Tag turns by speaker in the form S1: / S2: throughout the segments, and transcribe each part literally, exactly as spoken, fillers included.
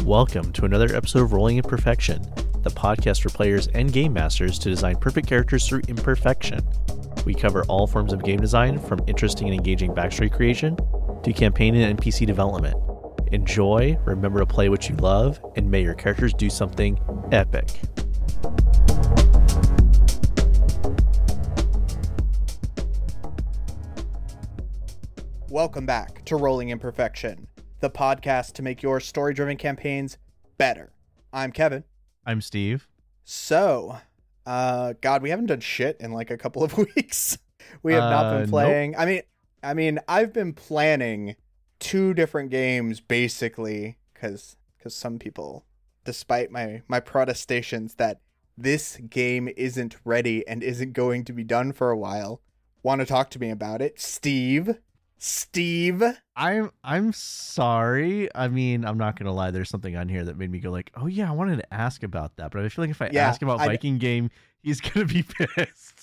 S1: Welcome to another episode of Rolling Imperfection, the podcast for players and game masters to design perfect characters through imperfection. We cover all forms of game design, from interesting and engaging backstory creation to campaign and N P C development. Enjoy, remember to play what you love, and may your characters do something epic.
S2: Welcome back to Rolling Imperfection, the podcast to make your story-driven campaigns better. I'm Kevin.
S1: I'm Steve.
S2: So, uh, God, we haven't done shit in like a couple of weeks. We have not
S1: Uh,
S2: been playing. I mean, I mean, I've been planning two different games basically, because because some people, despite my my protestations that this game isn't ready and isn't going to be done for a while, want to talk to me about it. Steve. Steve.
S1: I'm I'm sorry. I mean, I'm not gonna lie. There's something on here that made me go like, oh yeah, I wanted to ask about that. But I feel like if I
S2: Yeah,
S1: ask about
S2: I-
S1: Viking game, he's gonna be pissed.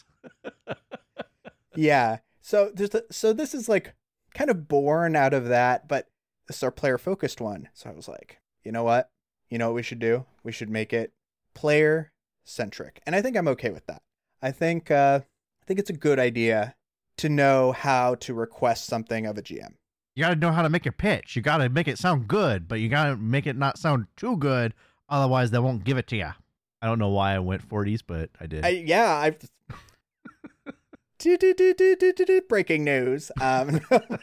S2: Yeah. So there's the, so this is like kind of born out of that, but this is our player focused one. So I was like, you know what? You know what we should do? We should make it player centric. And I think I'm okay with that. I think uh I think it's a good idea to know how to request something of a G M.
S1: You gotta know how to make a pitch. You gotta make it sound good, but you gotta make it not sound too good. Otherwise, they won't give it to you. I don't know why I went forties, but I did.
S2: I, yeah, I do, do, do, do, do, do, do. Breaking news. Um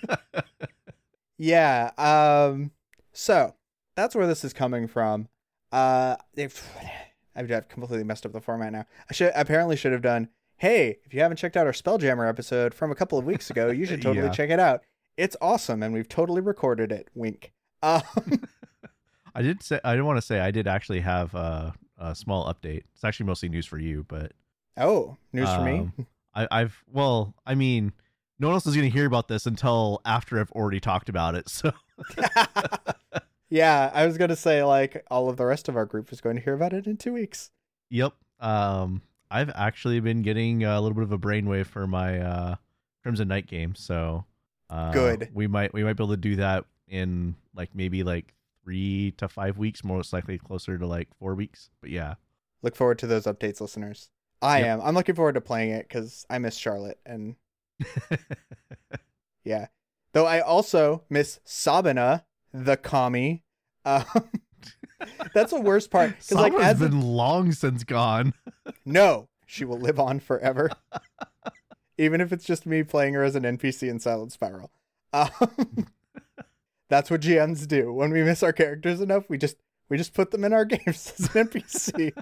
S2: Yeah, um so that's where this is coming from. Uh if I've I've completely messed up the format now. I should apparently should have done, hey, if you haven't checked out our Spelljammer episode from a couple of weeks ago, you should totally
S1: Yeah.
S2: check it out. It's awesome, and we've totally recorded it. Wink. Um
S1: I did say I didn't want to say I did actually have a, a small update. It's actually mostly news for you, but
S2: oh, news for me.
S1: um, I, I've well, I mean, no one else is going to hear about this until after I've already talked about it. So
S2: Yeah, I was going to say, like, all of the rest of our group is going to hear about it in two weeks.
S1: yep. Um, I've actually been getting a little bit of a brainwave for my uh, Crimson Knight game, so uh,
S2: Good.
S1: We might we might be able to do that in like maybe like three to five weeks, most likely closer to like four weeks. But yeah,
S2: Look forward to those updates, listeners. I
S1: Yep.
S2: am. I'm looking forward to playing it because I miss Charlotte, and yeah. Though I also miss Sabina, the commie. Um, that's the worst part. Because like,
S1: Summer's
S2: as a-
S1: been long since gone.
S2: no, she will live on forever, even if it's just me playing her as an N P C in Silent Spiral. Um, that's what G Ms do. When we miss our characters enough, we just we just put them in our games as an N P C.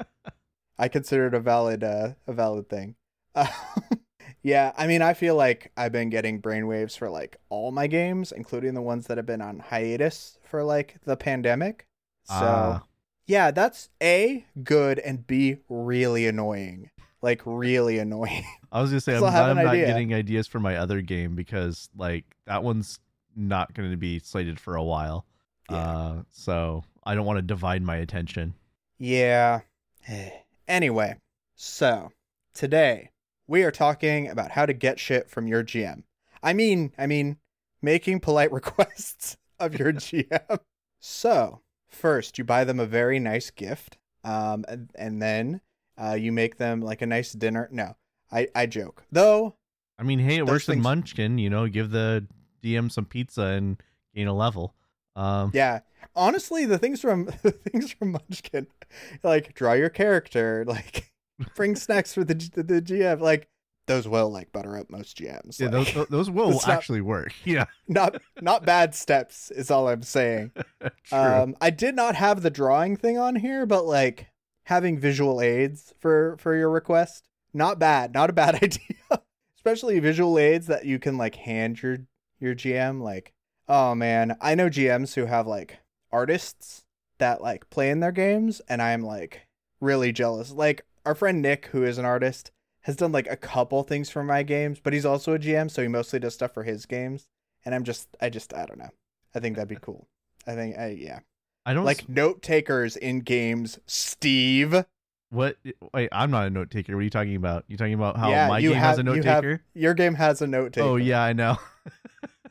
S2: I consider it a valid uh, a valid thing. Uh, yeah, I mean, I feel like I've been getting brainwaves for like all my games, including the ones that have been on hiatus for like the pandemic. So
S1: Ah.
S2: yeah, that's A, good, and B, really annoying. Like really annoying.
S1: I was gonna say I'm
S2: Still
S1: glad
S2: have
S1: I'm
S2: an
S1: not
S2: idea.
S1: getting ideas for my other game because like that one's not going to be slated for a while.
S2: Yeah.
S1: Uh, so I don't want to divide my attention.
S2: Yeah. Anyway, so today we are talking about how to get shit from your G M. I mean, I mean, making polite requests of your G M. So first, you buy them a very nice gift, um, and, and then uh, you make them like a nice dinner. No, I, I joke. Though,
S1: I mean, hey, it
S2: Those
S1: works in
S2: things-
S1: Munchkin. You know, give the D M some pizza and gain a level. Um,
S2: yeah, honestly, the things from the things from Munchkin, like draw your character, like bring snacks for the the, the G M, like those will like butter up most G Ms.
S1: yeah,
S2: like,
S1: those those will
S2: it's not-
S1: actually work. Yeah,
S2: not not bad steps is all I'm saying.
S1: true.
S2: Um, I did not have the drawing thing on here, but like having visual aids for for your request, not bad, not a bad idea. Especially visual aids that you can like hand your your G M. Like, oh man, I know G Ms who have like artists that like play in their games, and I'm like really jealous. Like our friend Nick, who is an artist, has done like a couple things for my games, but he's also a G M, so he mostly does stuff for his games. And I'm just, I just, I don't know. I think that'd be cool. I think, I, yeah.
S1: I don't
S2: Like note takers in games, Steve.
S1: What? Wait, I'm not a note taker. What are you talking about? You talking about how
S2: Yeah,
S1: my
S2: you
S1: game
S2: have-
S1: has a note
S2: you have-
S1: taker?
S2: Your game has a note taker.
S1: Oh yeah, I know.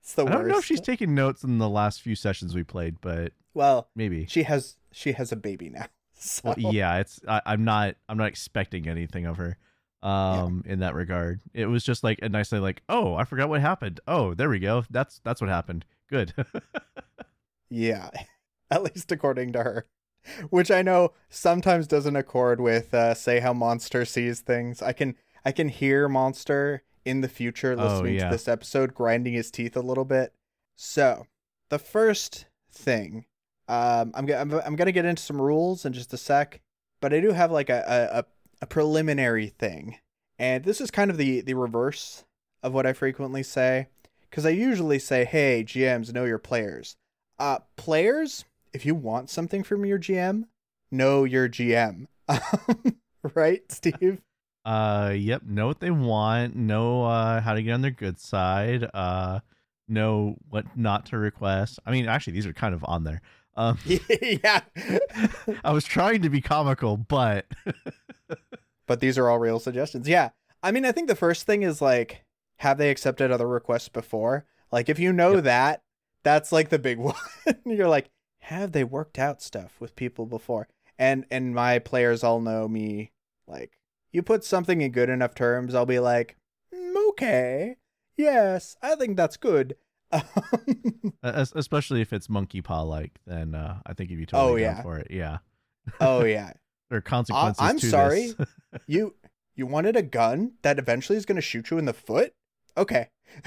S2: It's the
S3: I don't
S2: worst.
S3: know if she's taken notes in the last few sessions we played, but
S2: well,
S3: maybe
S2: she has she has a baby now. So.
S3: Well, yeah, it's I, I'm not I'm not expecting anything of her um yeah. in that regard. It was just like a nice thing, like, oh, I forgot what happened. Oh, there we go. That's that's what happened. Good.
S2: Yeah, at least according to her, which I know sometimes doesn't accord with uh, say how Monster sees things. I can I can hear Monster in the future listening
S3: oh, yeah.
S2: to this episode grinding his teeth a little bit. So the first thing, um, I'm I'm I'm gonna get into some rules in just a sec, but I do have like a a, a preliminary thing, and this is kind of the the reverse of what I frequently say, because I usually say, hey, G Ms, know your players. Uh, players, if you want something from your G M, know your G M. Right, Steve?
S3: Uh, yep. Know what they want. Know uh, how to get on their good side. Uh, know what not to request. I mean, actually, these are kind of on there. Um,
S2: yeah.
S3: I was trying to be comical, but
S2: but these are all real suggestions. Yeah. I mean, I think the first thing is like, have they accepted other requests before? Like, if you know yep. that, that's like the big one. You're like, have they worked out stuff with people before? And and my players all know me. Like, you put something in good enough terms, I'll be like, mm, okay, yes, I think that's good.
S3: Especially if it's monkey paw like, then uh, I think you'd be totally
S2: oh,
S3: down
S2: yeah.
S3: for it. Yeah.
S2: Oh yeah.
S3: There are consequences.
S2: I- I'm
S3: to
S2: sorry.
S3: This.
S2: you you wanted a gun that eventually is going to shoot you in the foot? Okay.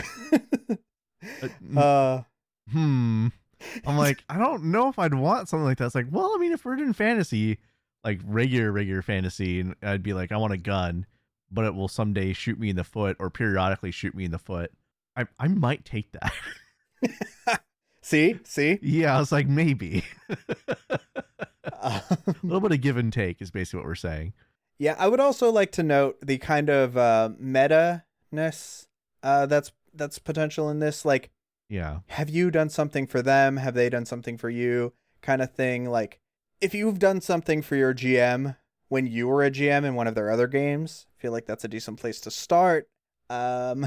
S2: uh.
S3: Hmm. I'm like, I don't know if I'd want something like that. It's like, well, I mean, if we're in fantasy, like regular, regular fantasy, and I'd be like, I want a gun, but it will someday shoot me in the foot or periodically shoot me in the foot. I I might take that.
S2: see, see?
S3: Yeah, I was like, maybe.
S2: um,
S3: a little bit of give and take is basically what we're saying.
S2: Yeah, I would also like to note the kind of uh, meta-ness uh, that's that's potential in this. Like,
S3: yeah,
S2: have you done something for them? Have they done something for you? Kind of thing. Like, if you've done something for your G M when you were a G M in one of their other games, I feel like that's a decent place to start. Um,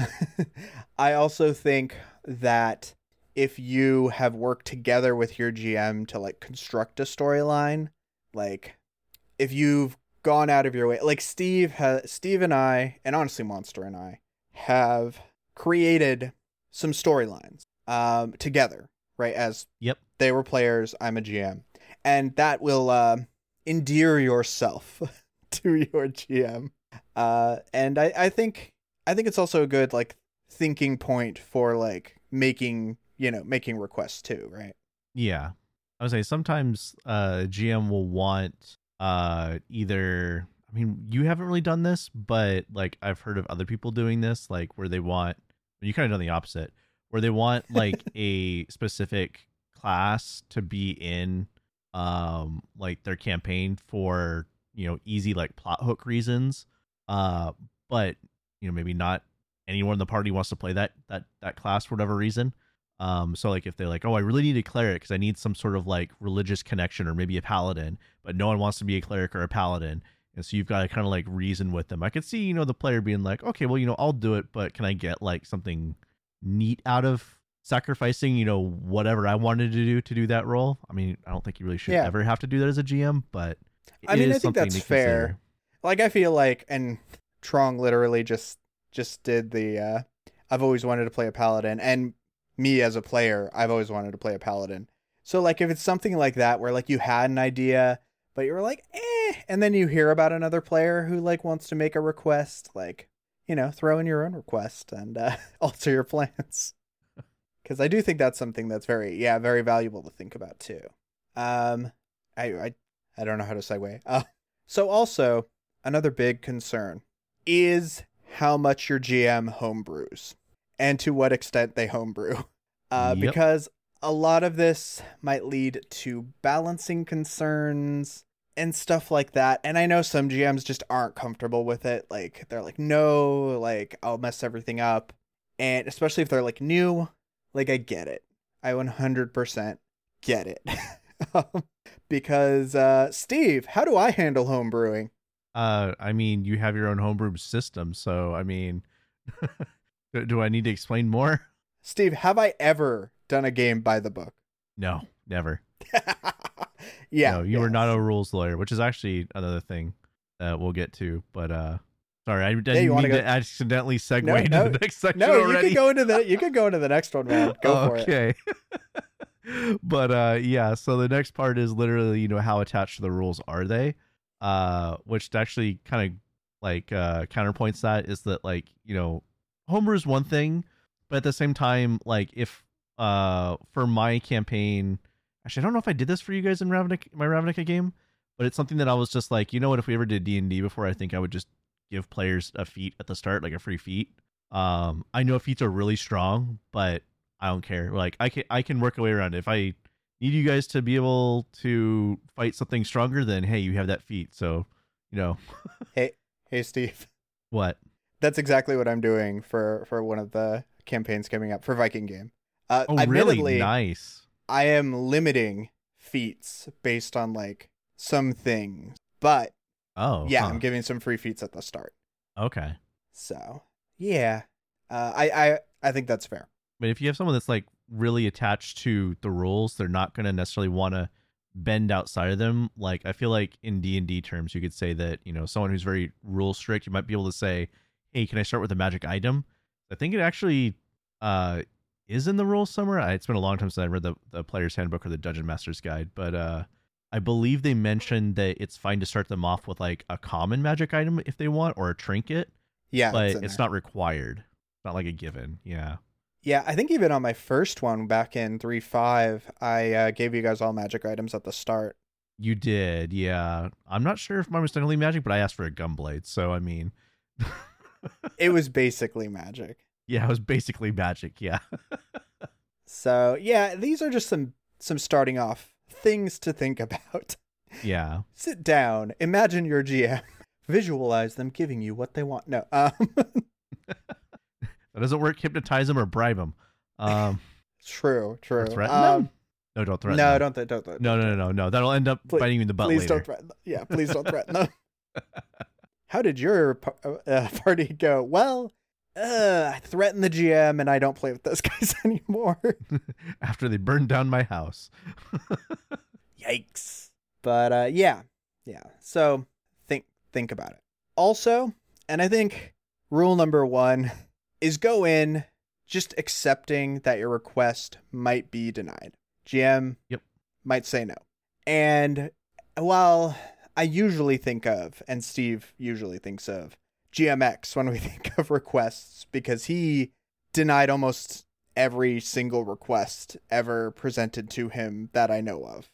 S2: I also think that if you have worked together with your G M to like construct a storyline, like if you've gone out of your way, like Steve has, Steve and I, and honestly Monster and I, have created some storylines um, together, right? As
S3: yep,
S2: they were players, I'm a G M, and that will uh, endear yourself to your G M. Uh, and I, I think I think it's also a good like thinking point for like making you know making requests too, right?
S3: Yeah, I would say sometimes uh, G M will want uh, either. I mean, you haven't really done this, but like I've heard of other people doing this, like where they want. You kind of done the opposite, where they want like a specific class to be in um like their campaign for, you know, easy like plot hook reasons, uh but you know, maybe not anyone in the party wants to play that that that class for whatever reason. Um so like if they're like, oh, I really need a cleric because I need some sort of like religious connection, or maybe a paladin, but no one wants to be a cleric or a paladin, and so you've got to kind of like reason with them. I could see, you know, the player being like, okay, well, you know, I'll do it, but can I get like something neat out of sacrificing, you know, whatever I wanted to do to do that role? I mean, I don't think you really should
S2: yeah.
S3: ever have to do that as a G M, but it
S2: I mean,
S3: is
S2: I think
S3: something
S2: that's
S3: to
S2: fair.
S3: consider.
S2: Like, I feel like, and Trong literally just just did the, uh, I've always wanted to play a paladin, and me as a player, I've always wanted to play a paladin. So like, if it's something like that where like you had an idea, but you were like, eh, and then you hear about another player who like wants to make a request, like, you know, throw in your own request and uh, alter your plans. Because I do think that's something that's very, yeah, very valuable to think about too. Um, I I, I don't know how to segue. Uh, so also, another big concern is how much your G M homebrews and to what extent they homebrew. Uh,
S3: Yep.
S2: Because a lot of this might lead to balancing concerns and stuff like that. And I know some G Ms just aren't comfortable with it. Like, they're like, no, like, I'll mess everything up. And especially if they're like new, like, I get it. I one hundred percent get it. Because, uh, Steve, how do I handle home brewing?
S3: Uh, I mean, you have your own homebrew system, so I mean, do, do I need to explain more?
S2: Steve, have I ever done a game by the book?
S3: No, never.
S2: yeah.
S3: No, you
S2: yeah.
S3: are not a rules lawyer, which is actually another thing that we'll get to. But uh, sorry, I didn't
S2: you
S3: mean
S2: go-
S3: to accidentally segue
S2: No,
S3: into
S2: no,
S3: the next section
S2: No,
S3: already.
S2: you could go into the you could go into the next one, man. Go for it.
S3: Okay. But uh, yeah, so the next part is literally, you know, how attached to the rules are they? Uh, which actually kind of like uh, counterpoints that is that, like, you know, homebrew is one thing, but at the same time, like, if uh for my campaign, actually I don't know if I did this for you guys in Ravnica, my Ravnica game, but it's something that I was just like, you know what, if we ever did D and D before, I think I would just give players a feat at the start, like a free feat. Um, I know feats are really strong, but I don't care. Like, I can I can work a way around it. If I need you guys to be able to fight something stronger, then hey, you have that feat. So, you know.
S2: Hey, hey, Steve.
S3: What?
S2: That's exactly what I'm doing for for one of the campaigns coming up for Viking game. Uh,
S3: Oh,
S2: admittedly,
S3: really? Nice.
S2: I am limiting feats based on like some things, but
S3: Oh,
S2: yeah,
S3: huh.
S2: I'm giving some free feats at the start.
S3: Okay.
S2: So yeah, uh, I I I think that's fair.
S3: But if you have someone that's like really attached to the rules, they're not going to necessarily want to bend outside of them. Like, I feel like in D and D terms, you could say that, you know, someone who's very rule strict, you might be able to say, hey, can I start with a magic item? I think it actually uh, is in the rules somewhere. I, it's been a long time since I read the, the player's handbook or the dungeon master's guide, but uh, I believe they mentioned that it's fine to start them off with like a common magic item if they want, or a trinket,
S2: Yeah,
S3: but
S2: in
S3: it's
S2: there.
S3: not required. It's not like a given. Yeah.
S2: Yeah, I think even on my first one back in three five, I uh, gave you guys all magic items at the start.
S3: You did, yeah. I'm not sure if mine was technically magic, but I asked for a gunblade, so I mean,
S2: It was basically magic.
S3: yeah, it was basically magic, yeah.
S2: So yeah, these are just some some starting off things to think about.
S3: Yeah.
S2: Sit down, imagine your G M, visualize them giving you what they want. No, um,
S3: That doesn't work. Hypnotize them or bribe them. Um,
S2: true, true.
S3: or threaten
S2: Um,
S3: them. No, don't threaten
S2: no,
S3: them.
S2: don't, th- don't, th-
S3: No,
S2: don't
S3: no, no, no, no. That'll end up
S2: Please-
S3: biting you in the butt
S2: Please
S3: later.
S2: don't threaten them. Yeah, please don't threaten them. How did your par- uh, party go? Well, uh, I threatened the G M and I don't play with those guys anymore.
S3: After they burned down my house.
S2: Yikes. But uh, yeah, yeah. So think think about it. Also, and I think rule number one is go in just accepting that your request might be denied. G M
S3: Yep.
S2: might say no. And while I usually think of, and Steve usually thinks of, G M X when we think of requests, because he denied almost every single request ever presented to him that I know of.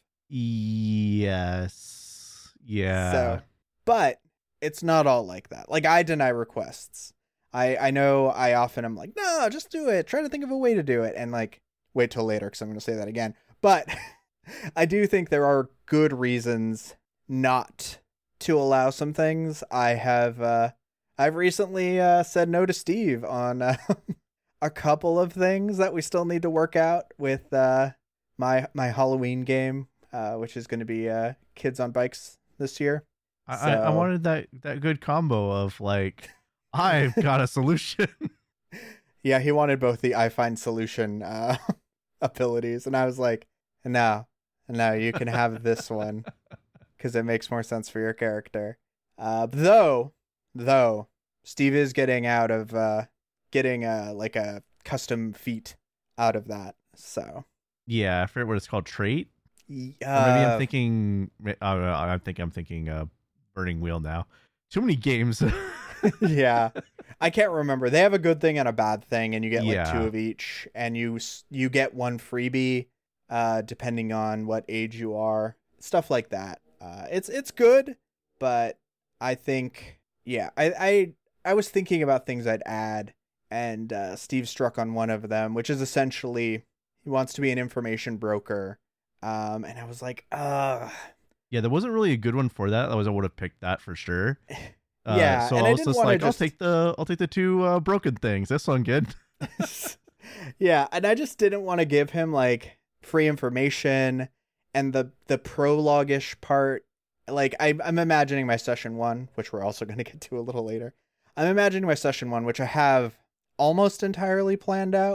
S3: Yes. Yeah.
S2: So, but it's not all like that. Like, I deny requests. I, I know I often am like, no, just do it. Try to think of a way to do it. And like, wait till later because I'm going to say that again. But I do think there are good reasons not to allow some things. I have, uh, I've recently uh, said no to Steve on uh, a couple of things that we still need to work out with uh, my my Halloween game, uh, which is going to be uh, Kids on Bikes this year.
S3: I, I, I
S2: So-
S3: wanted that, that good combo of like, I've got a solution.
S2: Yeah, he wanted both the I find solution uh, abilities, and I was like, no, no, you can have this one because it makes more sense for your character. Uh, though, though, Steve is getting out of uh, getting uh, like a custom feat out of that. So,
S3: Yeah, I forget what it's called. Trait?
S2: yeah,
S3: Or maybe I'm thinking, uh, I think I'm thinking uh, Burning Wheel now. Too many games.
S2: yeah, I can't remember. They have a good thing and a bad thing, and you get like
S3: Yeah.
S2: two of each, and you s- you get one freebie, uh, depending on what age you are, stuff like that. Uh, it's it's good, but I think yeah, I I I was thinking about things I'd add, and uh, Steve struck on one of them, which is essentially he wants to be an information broker, um, and I was like, uh
S3: Yeah, there wasn't really a good one for that. Otherwise, I would have picked that for sure. Uh,
S2: Yeah,
S3: so
S2: and
S3: I
S2: I
S3: was
S2: didn't
S3: just
S2: wanna
S3: like,
S2: just-
S3: I'll take the, I'll take the two uh, broken things. That sound good.
S2: Yeah, and I just didn't want to give him like free information and the the prologue-ish part. Like I, I'm imagining my session one, which we're also going to get to a little later. I'm imagining my session one, which I have almost entirely planned out.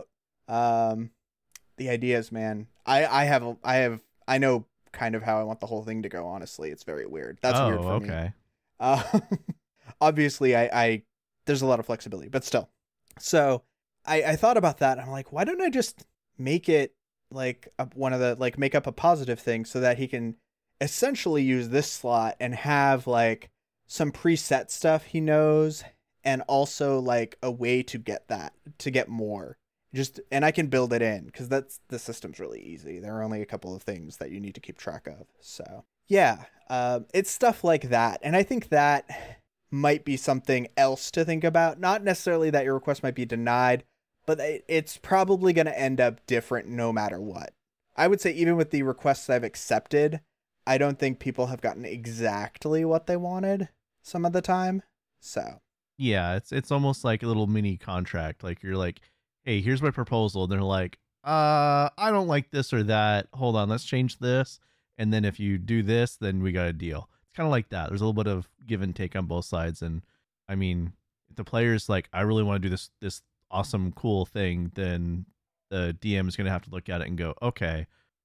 S2: Um, the ideas, man. I I have a- I have I know kind of how I want the whole thing to go. Honestly, it's very weird. That's
S3: oh,
S2: weird for me.
S3: okay.
S2: Uh, obviously, I, I there's a lot of flexibility, but still. So I, I thought about that. I'm like, why don't I just make it like a, one of the like make up a positive thing so that he can essentially use this slot and have like some preset stuff he knows, and also like a way to get that to get more. Just and I can build it in because that's the system's really easy. There are only a couple of things that you need to keep track of. So yeah, um, it's stuff like that, and I think that might be something else to think about. Not necessarily that your request might be denied, but it's probably going to end up different no matter what. I would say even with the requests I've accepted, I don't think people have gotten exactly what they wanted some of the time. So
S3: Yeah, it's it's almost like a little mini contract. Like you're like, hey, here's my proposal. And they're like, uh, I don't like this or that. Hold on, let's change this. And then if you do this, then we got a deal. It's kind of like that. There's a little bit of give and take on both sides. And I mean, if the player's like, I really want to do this this awesome, cool thing, then the D M is going to have to look at it and go, okay,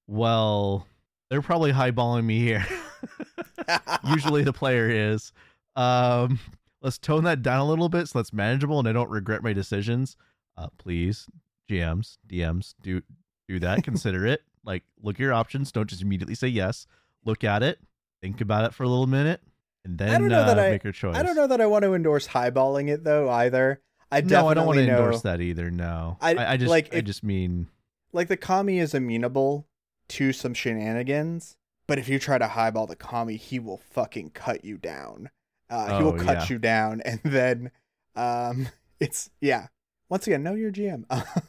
S3: well, they're probably highballing me here. Usually the player is. Um, let's tone that down a little bit so it's manageable and I don't regret my decisions. Uh, please, G Ms, D Ms, do do that. Consider it. Like, look at your options. Don't just immediately say yes. Look at it. Think about it for a little minute, and then
S2: I don't know
S3: uh,
S2: that I,
S3: make your choice.
S2: I don't know that I want to endorse highballing it though either. I definitely
S3: no, I don't want to
S2: know,
S3: endorse that either. No,
S2: I-
S3: I, I just
S2: like,
S3: I
S2: if-
S3: just mean
S2: like the Kami is amenable to some shenanigans, but if you try to highball the Kami, he will fucking cut you down. Uh, he will
S3: Oh,
S2: cut
S3: yeah.
S2: you down, and then um, it's yeah. Once again, know your G M.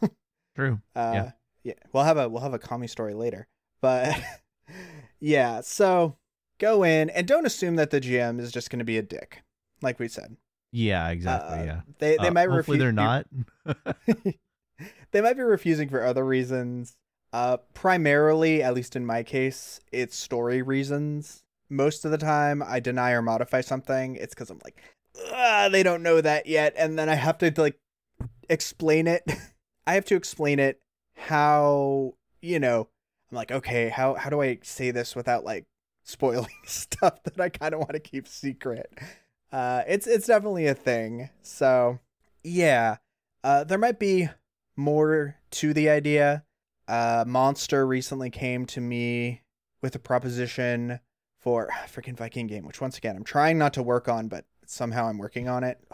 S3: true.
S2: Uh,
S3: Yeah.
S2: yeah, we'll have a we'll have a Kami story later, but yeah. So go in and don't assume that the G M is just going to be a dick, like we said.
S3: Yeah, exactly.
S2: Uh,
S3: yeah.
S2: They they
S3: Uh,
S2: might
S3: hopefully
S2: refu-
S3: they're not.
S2: they might be refusing for other reasons. Uh, primarily, at least in my case, it's story reasons. Most of the time, I deny or modify something. It's because I'm like, ah, they don't know that yet, and then I have to like explain it. I have to explain it how, you know, I'm like, okay, how how do I say this without like spoiling stuff that I kind of want to keep secret? Uh, it's it's definitely a thing. So yeah, uh, there might be more to the idea. Uh, Monster recently came to me with a proposition for a freaking Viking game, which once again I'm trying not to work on, but somehow I'm working on it.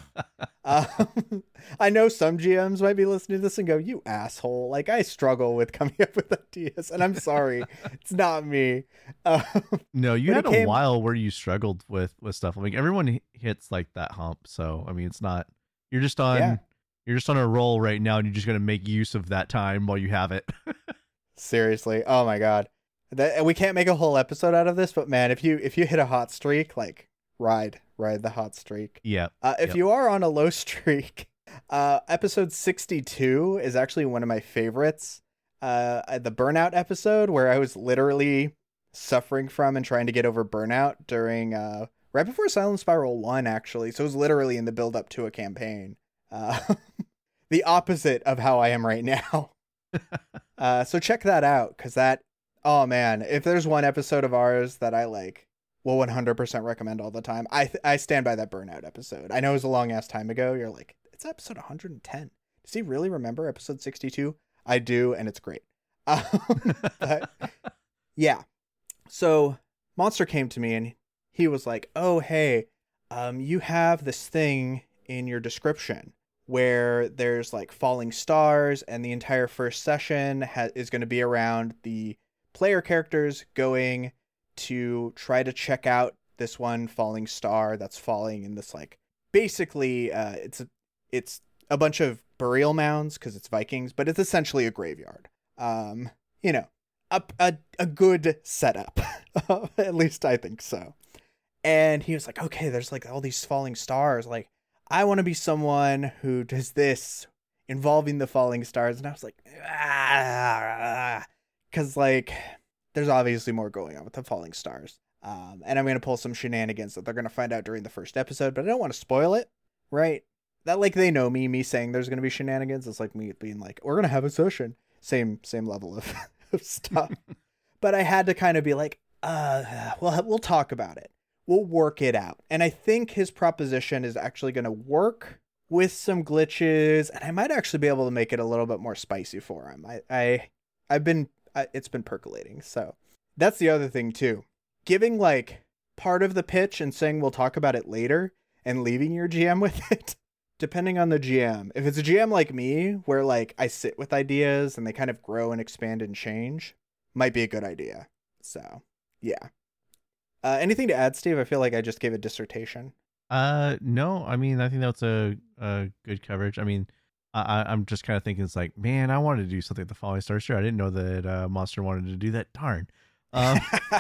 S2: um, I know some G Ms might be listening to this and go, "You asshole!" Like I struggle with coming up with ideas, and I'm sorry, it's not me. Um,
S3: No, you
S2: When
S3: had
S2: it came-
S3: a while where you struggled with with stuff. I mean, everyone h- hits like that hump. So I mean, it's not. You're just on.
S2: Yeah.
S3: You're just on a roll right now, and you're just gonna make use of that time while you have it.
S2: Seriously, oh my god, that we can't make a whole episode out of this, but man, if you if you hit a hot streak, like ride ride the hot streak.
S3: yeah.
S2: Uh, if
S3: Yep.
S2: you are on a low streak, uh, episode sixty-two is actually one of my favorites. Uh, the burnout episode where I was literally suffering from and trying to get over burnout during uh, right before Silent Spiral one, actually. So it was literally in the build up to a campaign. Uh, the opposite of how I am right now. uh, so check that out, because that, oh man, if there's one episode of ours that I like, will one hundred percent recommend all the time. I th- I stand by that burnout episode. I know it was a long ass time ago. You're like, it's episode one hundred ten. Does he really remember episode sixty-two? I do, and it's great. Um, but yeah. So Monster came to me and he was like, oh, hey, um, you have this thing in your description where there's like falling stars, and the entire first session ha- is going to be around the player characters going to try to check out this one falling star that's falling in this like basically uh it's a it's a bunch of burial mounds because it's Vikings, but it's essentially a graveyard. Um, you know, a a, a good setup. At least I think so. And he was like, okay, there's like all these falling stars. Like, I want to be someone who does this involving the falling stars. And I was like, ah, because like there's obviously more going on with the falling stars. Um, and I'm going to pull some shenanigans that they're going to find out during the first episode, but I don't want to spoil it, right? that like they know me, me saying there's going to be shenanigans. It's like me being like, we're going to have a session. Same, same level of, of stuff. But I had to kind of be like, uh, well, we'll talk about it. We'll work it out. And I think his proposition is actually going to work with some glitches, and I might actually be able to make it a little bit more spicy for him. I, I, I've been, I, it's been percolating. So that's the other thing too. Giving like part of the pitch and saying we'll talk about it later and leaving your G M with it, depending on the G M. If it's a G M like me, where like I sit with ideas and they kind of grow and expand and change, might be a good idea. So yeah. Uh, anything to add, Steve? I feel like I just gave a dissertation.
S3: Uh, no, I mean, I think that's a, a good coverage. I mean, I, I'm just kind of thinking it's like, man, I wanted to do something at the Falling Stars show. I didn't know that uh, Monster wanted to do that. Darn. Um,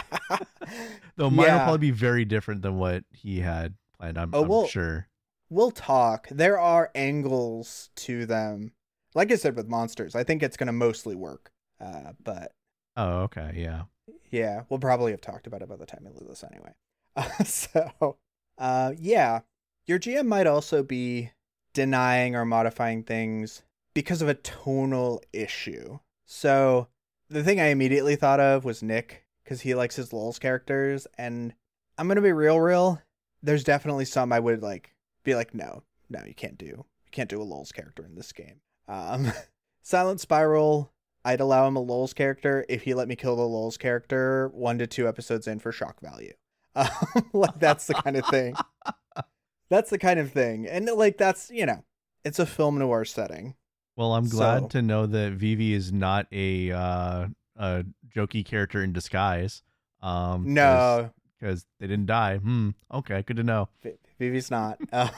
S3: though mine
S2: Yeah.
S3: will probably be very different than what he had planned. I'm,
S2: Oh,
S3: I'm
S2: well,
S3: sure.
S2: We'll talk. There are angles to them. Like I said with Monsters, I think it's going to mostly work. Uh, but
S3: Oh, okay. Yeah.
S2: yeah, we'll probably have talked about it by the time we leave this anyway. Uh, so, uh, yeah, your G M might also be denying or modifying things because of a tonal issue. So the thing I immediately thought of was Nick, because he likes his Lulz characters. And I'm going to be real, real. There's definitely some I would like be like, no, no, you can't do. You can't do a Lulz character in this game. Um, Silent Spiral, I'd allow him a Lulz character if he let me kill the Lulz character one to two episodes in for shock value. Um, like that's the kind of thing. That's the kind of thing. And like, that's, you know, it's a film noir setting.
S3: Well, I'm glad
S2: So-
S3: to know that Vivi is not a uh, a jokey character in disguise. Um,
S2: No,
S3: because they didn't die. Hmm. Okay, good to know.
S2: V- Vivi's not. Um,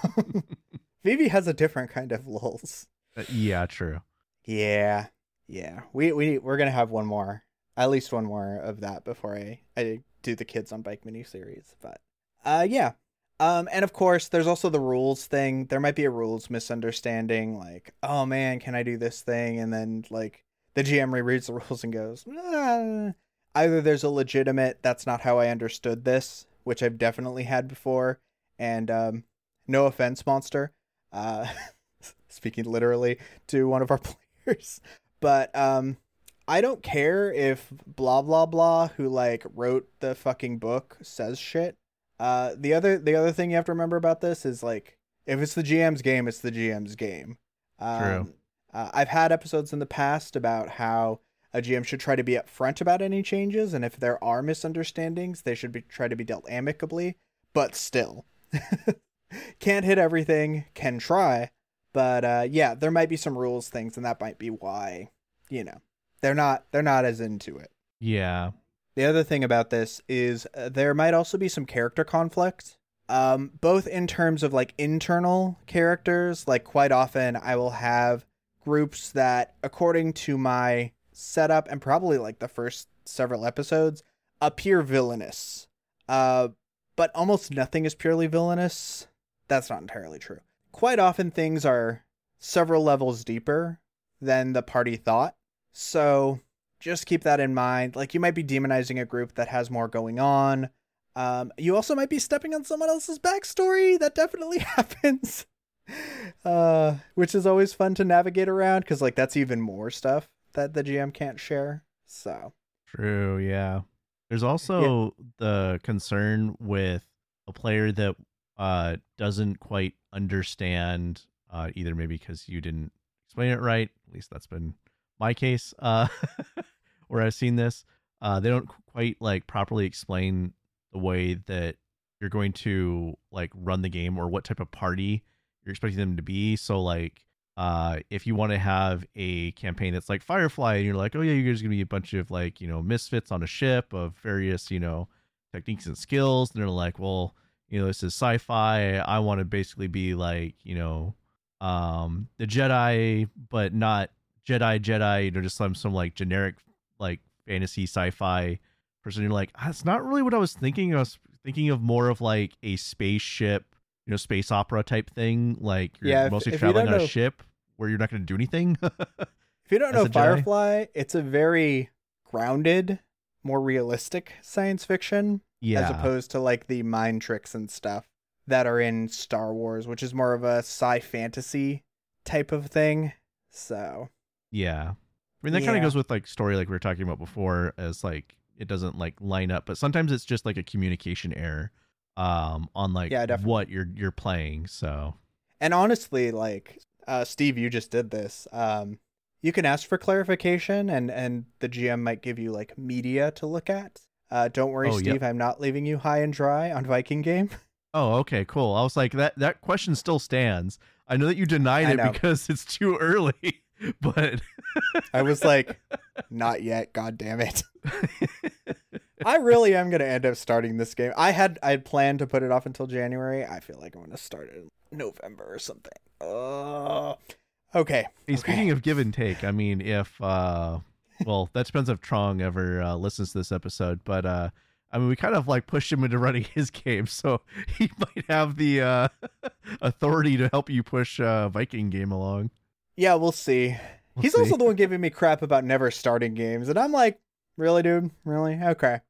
S2: Vivi has a different kind of lulz.
S3: Uh, yeah, true.
S2: Yeah, yeah. We we we're gonna have one more, at least one more of that before I I do the Kids on Bike miniseries. But uh, yeah. Um, and of course, there's also the rules thing. There might be a rules misunderstanding, like, oh man, can I do this thing? And then like the G M rereads the rules and goes, ah. Either there's a legitimate, that's not how I understood this, which I've definitely had before. And um, no offense, Monster, uh, speaking literally to one of our players, but um, I don't care if blah blah blah who like wrote the fucking book says shit. Uh, the other the other thing you have to remember about this is like if it's the G M's game, it's the G M's game. Um,
S3: True.
S2: Uh, I've had episodes in the past about how a G M should try to be upfront about any changes, and if there are misunderstandings, they should be try to be dealt amicably. But still, can't hit everything. Can try, but uh, yeah, there might be some rules things, and that might be why you know they're not they're not as into it.
S3: Yeah.
S2: The other thing about this is uh, there might also be some character conflict, um, both in terms of like internal characters. Like quite often, I will have groups that, according to my setup and probably like the first several episodes, appear villainous. Uh, but almost nothing is purely villainous. That's not entirely true. Quite often things are several levels deeper than the party thought. So just keep that in mind. Like you might be demonizing a group that has more going on. Um, you also might be stepping on someone else's backstory. That definitely happens. Uh, which is always fun to navigate around because like that's even more stuff that the G M can't share. So
S3: True, yeah. There's also the concern with a player that uh, doesn't quite understand, uh, either maybe because you didn't explain it right, at least that's been my case, uh, where I've seen this. Uh, they don't quite like properly explain the way that you're going to like run the game or what type of party you're expecting them to be. So like, Uh, if you want to have a campaign that's like Firefly and you're like, oh yeah, you're just going to be a bunch of like, you know, misfits on a ship of various, you know, techniques and skills. And they're like, well, you know, this is sci-fi. I want to basically be like, you know, um, the Jedi, but not Jedi, Jedi, you know, just some, some like generic, like fantasy sci-fi person. You're like, that's not really what I was thinking. I was thinking of more of like a spaceship, you know, space opera type thing. Like you're
S2: Yeah, if-
S3: mostly
S2: if you
S3: traveling
S2: don't
S3: on a
S2: know-
S3: ship where you're not going to do anything.
S2: if you don't
S3: As
S2: know
S3: a Jedi?
S2: Firefly, it's a very grounded, more realistic science fiction
S3: Yeah.
S2: as opposed to like the mind tricks and stuff that are in Star Wars, which is more of a sci fantasy type of thing. So
S3: Yeah. I mean, that kind
S2: Yeah.
S3: of goes with like story, like we were talking about before, as like it doesn't like line up, but sometimes it's just like a communication error um, on like
S2: Yeah, definitely.
S3: what you're you're playing. So
S2: And honestly, like uh, Steve, you just did this. Um, you can ask for clarification, and and the G M might give you like media to look at. Uh, don't worry,
S3: Oh, yep.
S2: Steve. I'm not leaving you high and dry on Viking Game.
S3: oh, okay, cool. I was like that that question still stands. I know that you denied
S2: I
S3: it
S2: know.
S3: because it's too early, but
S2: I was like, not yet. God damn it. I really am gonna end up starting this game. I had I had planned to put it off until January. I feel like I'm gonna start it in November or something. Uh, okay.
S3: Hey,
S2: okay.
S3: speaking of give and take, I mean, if uh, well, that depends if Trong ever uh, listens to this episode, but uh, I mean, we kind of like pushed him into running his game, so he might have the uh, authority to help you push uh, Viking Game along.
S2: Yeah, we'll see.
S3: We'll
S2: He's
S3: see.
S2: also the one giving me crap about never starting games, and I'm like, really, dude? Really? Okay.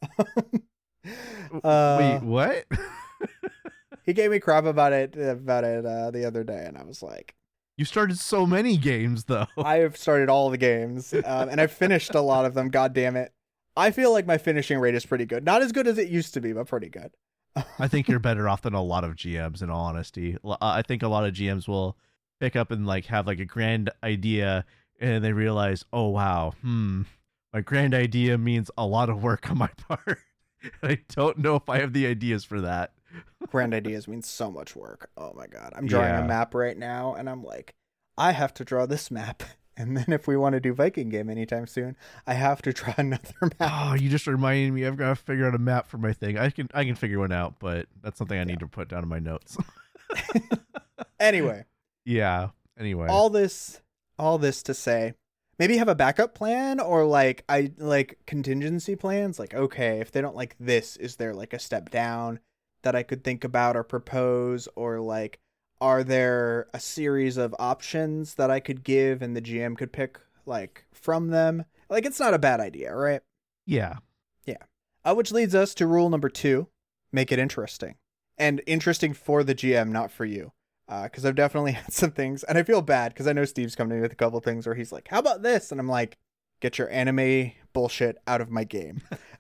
S2: uh,
S3: Wait, what?
S2: he gave me crap about it about it uh, the other day, and I was like,
S3: You started so many games, though.
S2: I have started all the games, um, and I've finished a lot of them. God damn it! I feel like my finishing rate is pretty good. Not as good as it used to be, but pretty good.
S3: I think you're better off than a lot of G Ms, in all honesty. L- I think a lot of G Ms will pick up and like have like a grand idea, and they realize, oh wow, hmm, my grand idea means a lot of work on my part. I don't know if I have the ideas for that.
S2: Grand ideas means so much work. Oh my god. I'm drawing
S3: Yeah.
S2: a map right now, and I'm like, I have to draw this map. And then if we want to do Viking Game anytime soon, I have to draw another map.
S3: Oh, you just reminded me. I've got to figure out a map for my thing. I can I can figure one out, but that's something I need to put down in my notes.
S2: Anyway,
S3: yeah. Anyway,
S2: all this all this to say, maybe have a backup plan or like I like contingency plans. Like, okay, if they don't like this, is there like a step down that I could think about or propose, or like, are there a series of options that I could give and the G M could pick like from them? Like, it's not a bad idea, right?
S3: yeah.
S2: Uh, which leads us to rule number two: make it interesting, and interesting for the G M, not for you. Because I've definitely had some things, and I feel bad because I know Steve's come to me with a couple things where he's like, "How about this?" And I'm like, "Get your anime bullshit out of my game."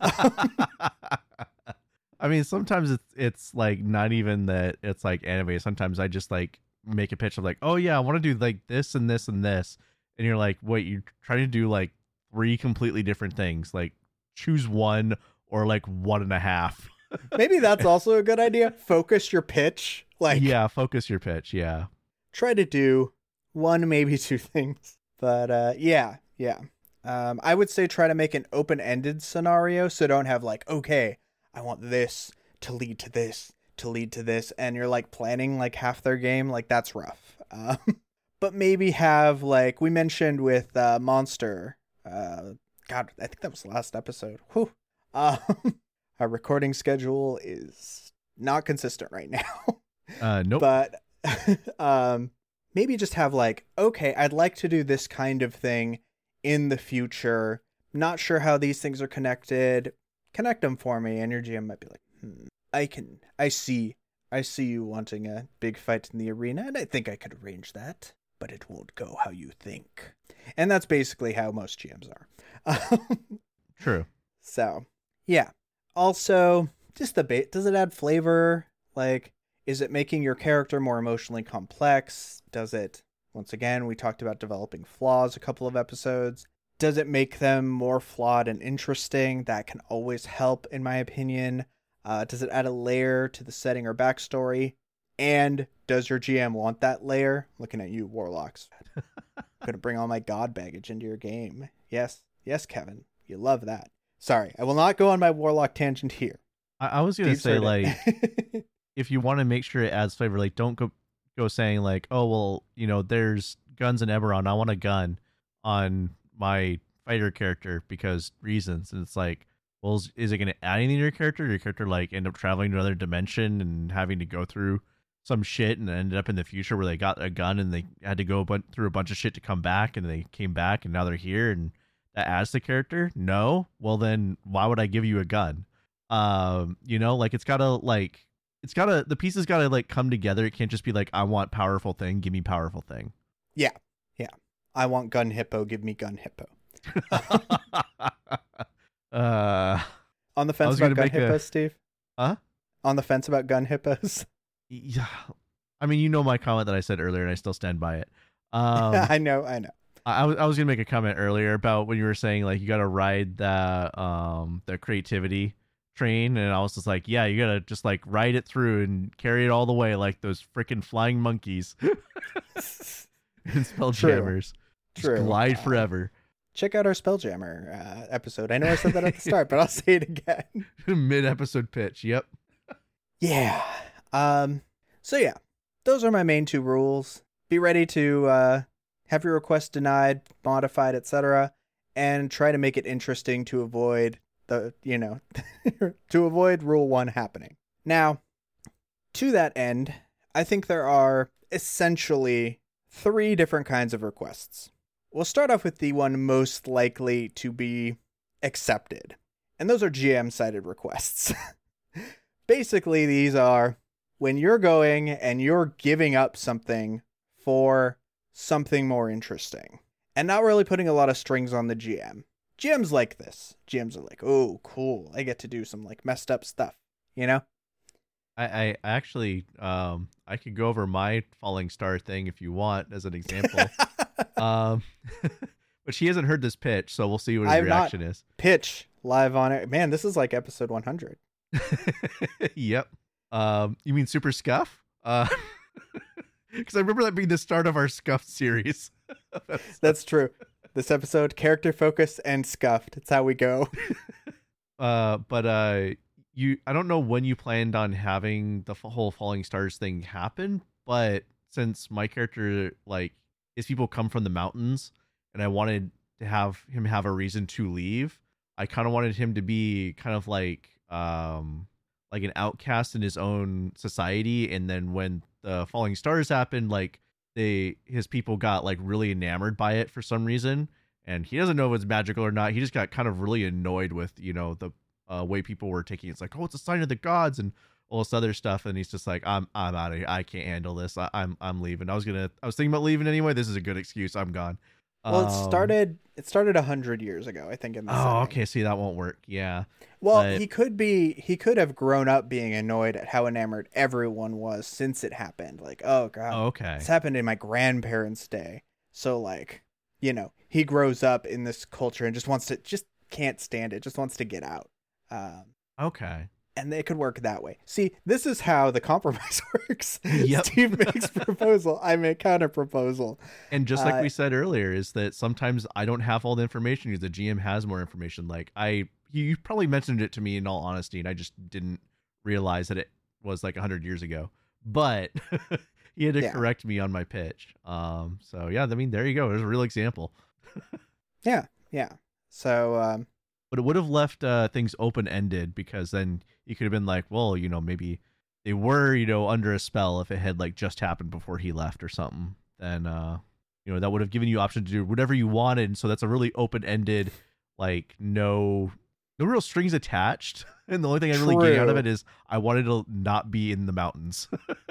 S3: I mean, sometimes it's it's like not even that it's like anime. Sometimes I just like make a pitch of like, oh yeah, I want to do like this and this and this, and you're like, wait, you're trying to do like three completely different things. Like choose one or like one and a half.
S2: Maybe that's also a good idea. Focus your pitch. Like,
S3: yeah, focus your pitch. Yeah,
S2: try to do one, maybe two things. But uh, yeah, yeah. Um, I would say try to make an open-ended scenario, so don't have like, okay, I want this to lead to this to lead to this, and you're like planning like half their game. Like, that's rough. Um, but maybe have like we mentioned with uh, Monster. Uh, God, I think that was the last episode. Whew. Um, our recording schedule is not consistent right now.
S3: uh, nope.
S2: But um, maybe just have like, okay, I'd like to do this kind of thing in the future. Not sure how these things are connected. Connect them for me. And your G M might be like, hmm, I can, I see, I see you wanting a big fight in the arena, and I think I could arrange that, but it won't go how you think. And that's basically how most G Ms are.
S3: True.
S2: So, yeah. Also, just the bait. Does it add flavor? Like, is it making your character more emotionally complex? Does it, once again, we talked about developing flaws a couple of episodes. Does it make them more flawed and interesting? That can always help, in my opinion. Uh, does it add a layer to the setting or backstory? And does your G M want that layer? Looking at you, Warlocks. Gonna bring all my god baggage into your game. Yes, yes, Kevin. You love that. Sorry, I will not go on my Warlock tangent here.
S3: I, I was gonna
S2: Steve's
S3: say
S2: heard
S3: like.
S2: it.
S3: if you want to make sure it adds flavor, like don't go go saying like, oh well, you know, there's guns in Eberron. I want a gun on my fighter character because reasons. And it's like, well, is, is it going to add anything to your character? Or your character like end up traveling to another dimension and having to go through some shit and ended up in the future where they got a gun and they had to go a bun- through a bunch of shit to come back, and they came back and now they're here and that adds the character? No. Well then, why would I give you a gun? Um, you know, like it's gotta like it's gotta the pieces gotta like come together. It can't just be like, I want powerful thing, give me powerful thing.
S2: Yeah, yeah. I want gun hippo, give me gun hippo.
S3: uh,
S2: On the fence about gun hippos, a... Steve?
S3: Huh?
S2: On the fence about gun hippos?
S3: Yeah. I mean, you know my comment that I said earlier, and I still stand by it. Um,
S2: I know, I know.
S3: I was I was gonna make a comment earlier about when you were saying like you gotta ride the um the creativity train, and I was just like, yeah, you gotta just like ride it through and carry it all the way like those freaking flying monkeys and Spelljammers.
S2: True.
S3: Just glide
S2: uh,
S3: forever.
S2: Check out our Spelljammer uh, episode. I know I said that at the start, but I'll say it again.
S3: Mid episode pitch. Yep.
S2: Yeah. Um. So yeah, those are my main two rules. Be ready to uh, have your request denied, modified, et cetera, and try to make it interesting to avoid the, you know, to avoid rule one happening. Now, to that end, I think there are essentially three different kinds of requests. We'll start off with the one most likely to be accepted, and those are G M-sided requests. Basically, these are when you're going and you're giving up something for something more interesting and not really putting a lot of strings on the G M. G Ms like this. G Ms are like, oh, cool. I get to do some like messed up stuff, you know?
S3: I, I actually, um, I could go over my falling star thing if you want as an example. um, but she hasn't heard this pitch, so we'll see what his
S2: I've
S3: reaction
S2: not
S3: is.
S2: Pitch live on it. Man, this is like episode one hundred.
S3: Yep. Um, you mean Super Scuff? Uh, because I remember that being the start of our Scuff series.
S2: That's true. This episode, character focus and scuffed. It's how we go.
S3: uh, but uh, you, I don't know when you planned on having the whole Falling Stars thing happen, but since my character, like, his people come from the mountains, and I wanted to have him have a reason to leave, I kind of wanted him to be kind of like, um, like an outcast in his own society, and then when the Falling Stars happened, like they his people got like really enamored by it for some reason, and he doesn't know if it's magical or not. He just got kind of really annoyed with, you know, the uh, way people were taking it. It's like, oh, it's a sign of the gods and all this other stuff, and he's just like, I'm I'm out of here. I can't handle this. I, I'm I'm leaving. I was gonna I was thinking about leaving anyway. This is a good excuse. I'm gone.
S2: Well,
S3: um,
S2: it started it started a hundred years ago, I think. In the
S3: oh,
S2: setting.
S3: okay. See, that won't work. Yeah.
S2: Well,
S3: but...
S2: he could be he could have grown up being annoyed at how enamored everyone was since it happened. Like, oh god,
S3: oh, okay,
S2: this happened in my grandparents' day. So like, you know, he grows up in this culture and just wants to just can't stand it. Just wants to get out. Um,
S3: okay.
S2: And it could work that way. See, this is how the compromise works.
S3: Yep.
S2: Steve makes proposal. I make counter proposal.
S3: And just like
S2: uh,
S3: we said earlier, is that sometimes I don't have all the information because the G M has more information. Like I, you probably mentioned it to me in all honesty, and I just didn't realize that it was like a hundred years ago. But he had to
S2: yeah.
S3: correct me on my pitch. Um. So yeah, I mean, there you go. There's a real example.
S2: yeah. Yeah. So. Um,
S3: But it would have left uh, things open-ended, because then you could have been like, well, you know, maybe they were, you know, under a spell if it had like just happened before he left or something. Then, uh, you know, that would have given you option to do whatever you wanted. And so that's a really open-ended, like no, no real strings attached. And the only thing I really gained out of it is I wanted to not be in the mountains.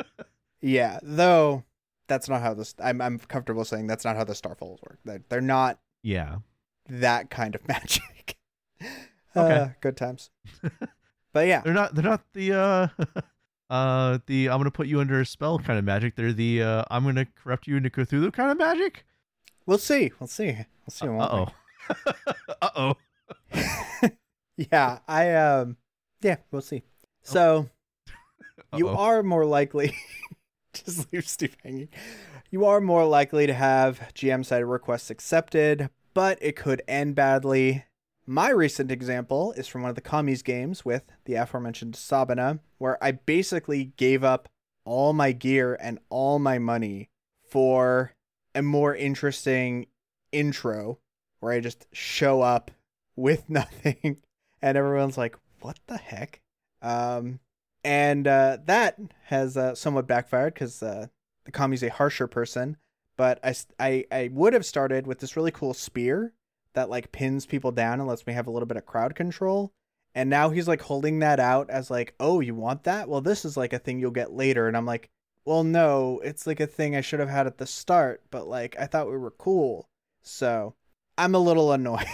S2: yeah, though that's not how this. I'm I'm comfortable saying that's not how the Starfalls work. They're, they're not.
S3: Yeah.
S2: That kind of magic.
S3: Okay.
S2: Uh, good times. But yeah,
S3: they're not they're not the uh uh the I'm gonna put you under a spell kind of magic. They're the uh I'm gonna corrupt you into Cthulhu kind of magic.
S2: We'll see. We'll see. We'll see.
S3: Uh oh. Uh oh.
S2: Yeah, I um yeah, we'll see. So
S3: Uh-oh.
S2: you are more likely just leave Steve hanging. You are more likely to have G M sided requests accepted, but it could end badly. My recent example is from one of the Commies games with the aforementioned Sabina, where I basically gave up all my gear and all my money for a more interesting intro, where I just show up with nothing and everyone's like, what the heck? Um, and uh, that has uh, somewhat backfired because uh, the Commies a harsher person, but I, I, I would have started with this really cool spear that like pins people down and lets me have a little bit of crowd control. And now he's like holding that out as like, oh, you want that? Well, this is like a thing you'll get later. And I'm like, well, no, it's like a thing I should have had at the start, but like I thought we were cool. So I'm a little annoyed.